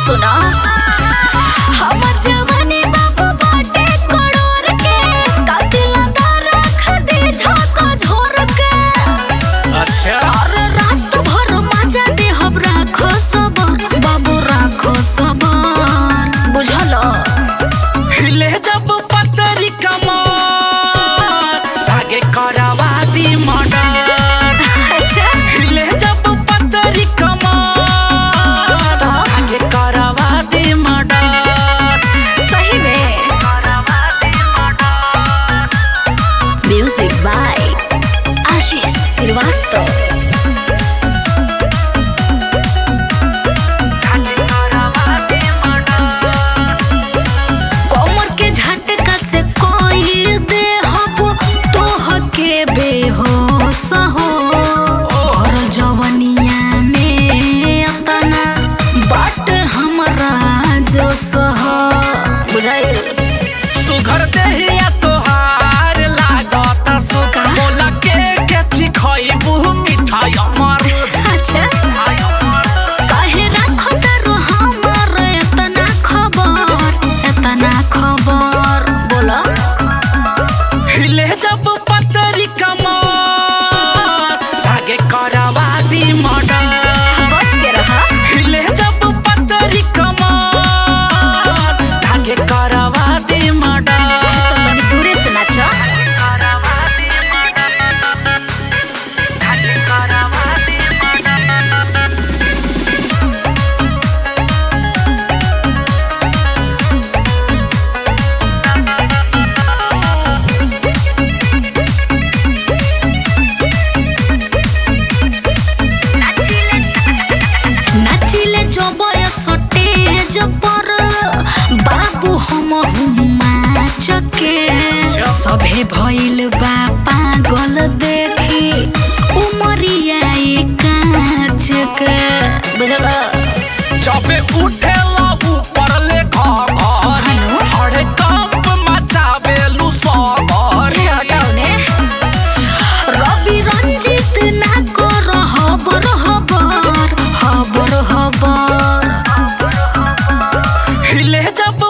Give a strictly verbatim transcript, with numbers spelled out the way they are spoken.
सुना हमर जवानी बाबू बाटे करोड़ के कातिल दा रख दे झाका झोर के। अच्छा और रात भर मजा दे हम राखो सबर बाबू राखो सबर बुझल। हिले जब पतरी कमर धागे करवा दी मर्डर। अच्छा हिले जब पतरी कमर धागे करवा दी मर्डर। सही में म्यूजिक बाय आशीष श्रीवास्तव। कमर के झटका से कोई दे हब तोह के बेहोश हो। और जवनिया में अतना बाट हमरा जोश हो बुझाइल। सुघर देहिया तोहार लागत सुख बोला के के चिखइबू मिठाई अमर। अच्छा काहे राखो तारो हमर एतना खबर एतना खबर बोला। हिले जब पतरी कमर धागे करवा दी मर्डर। बच के रहा हिले जब पतरी कमर धागे करवा दी मर्डर। तो तनी दूरे से नाचो। धागे करवा दी नाचिले जबय स्टेज पर बाबू हम हुमाचके। सभे भइल बा पागल देखी उमरिया कांच के बुझल। जबे उठेला ऊपर ले घर हेलो हरे कंप मचावेलू सगर। हटाओ ने रवि रंजित ना कर हबर हबर हबर हबर। हिले जब